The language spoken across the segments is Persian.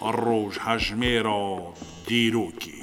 روش هجمه را دیروکی.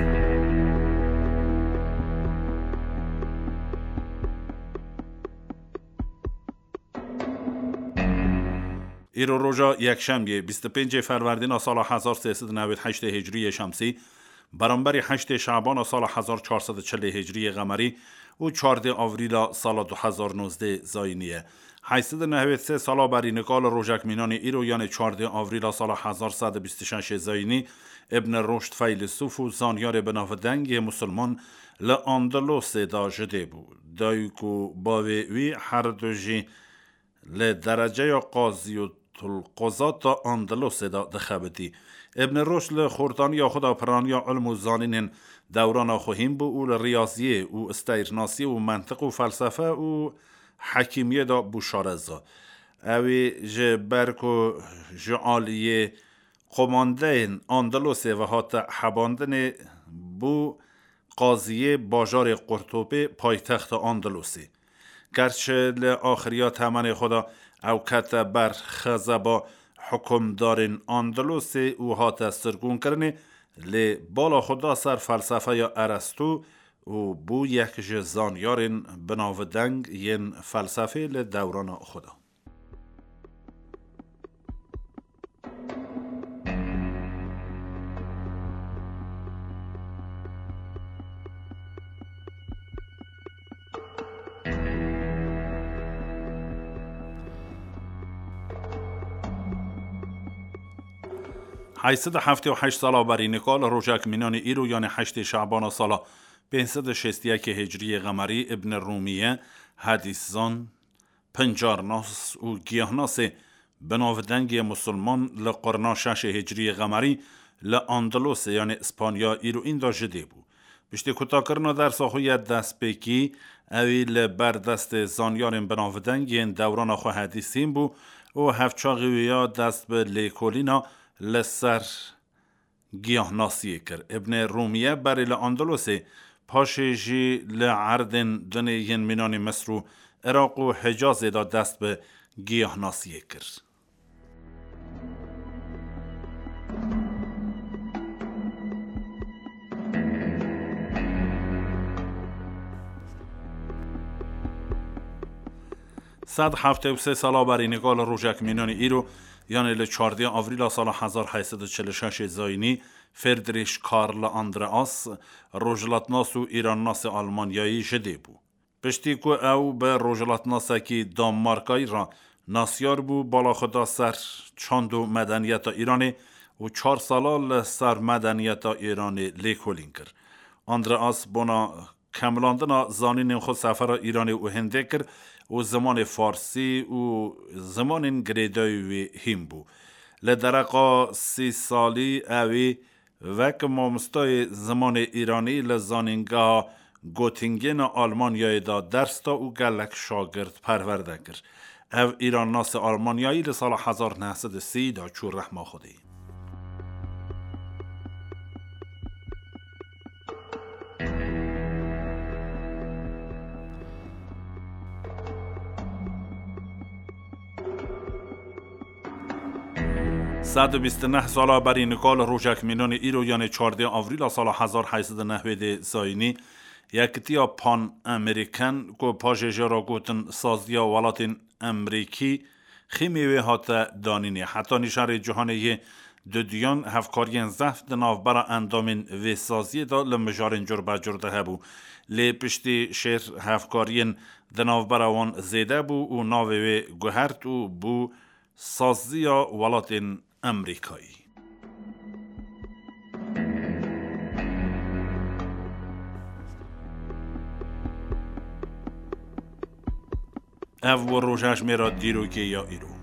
ایرو روژا یکشنبه 25 فروردین سال 1398 هجری شمسی برابر 8 شعبان سال 1440 هجری قمری و 14 آوریل سال 2019 زاینیه. 893 سال بر نقال روژک مینان ایرو یعنی 14 آوریل سال 1126 زاینی ابن رشد فیلسوف و زانیار بناودنگ مسلمان لاندلس دا جده بود. دایکو باوی هر دوجی لدرجه قاضی و القضات اندلس دا دخبتی. ابن رشد خوردانی یا خدا پرانی علم و زانین دوران خوهیم بو او ریاضیه و استیرناسی و منطق و فلسفه و حکیمیه دا بوشارزا اوی جبرکو جعالیه قمانده اندلسه و هات حباندن بو قاضیه باجار قرطبه پایتخت اندلسی گرچه لآخریات همه خدا او کت بر خزبا حکم دارین اندلسی او هات سرگون کرنه لی بالا خدا سر فلسفه یا ارسطو و بو یک زانیارین بناودنگ ین فلسفه لی دوران خدا. حیثد 78 سال بر نقال روژک مینان ایرو یعنی 8 شعبان سال 561 هجری قمری ابن رومیه حدیثزان پنجارناس و گیاهناس بناودنگ مسلمان لقرنا 6 هجری قمری لاندلس یعنی اسپانیا ایرو این دا جده بود. بشتی کتا کرنا در ساخوی دست بکی اوی بر دست زانیارن بناودنگ این دوران خو حدیثین بود و هفچاقی دست به لیکولینا لسر گیاهناسیه کرد. ابن رومیه بری لاندلسی پاشیجی لعردن دنه ین مینان مصر و عراق و حجاز دا دست به گیاهناسیه کرد. صد 73 سال بر نقال روژک مینان ایرو یعنی ل 14 آوریل سال 1846 زاینی فردریش کارل اندرئاس روجلاتناس و ایرانناس آلمانیایی جده بود. پشتی که او به روجلاتناسا که دانمارکایی را ناسیار بود بالا خدا سر چاند و مدنیت ایرانی و 4 سال سر مدنیت ایرانی لیکولین کرد. اندرئاس بنا کملاندنا زانین خود سفر ایرانی و هنده کرد و زمان فارسی و زمان گریدای هم بود. لدرقا 30 سالی اوی وک مامستای زمان ایرانی لزانینگاه گوتینگن آلمانیای دا درس دا و گلک شاگرد پرورده کرد. او ایران ناس آلمانیایی لسال 1930 دا چور رحمه خودی. صد و 29 سال بر نقال روژک مینان ایرو یعنی 14 آوریل سال 1890 زاینی یکتیا پان امریکن که پاججا را گوتن سازدیا ولات امریکی خیمیوی هات دانینی حتی نشار جهانی دودیان هفکارین زفت نافبرا اندامین و سازی دا لمجارین جور بجور ده هبو لی پشتی شیر هفکارین دنافبرا وان زیده بو و ناوی گوهرت و بو سازدیا ولات امریکایی. او روژش میرا دیروگی یا ایرو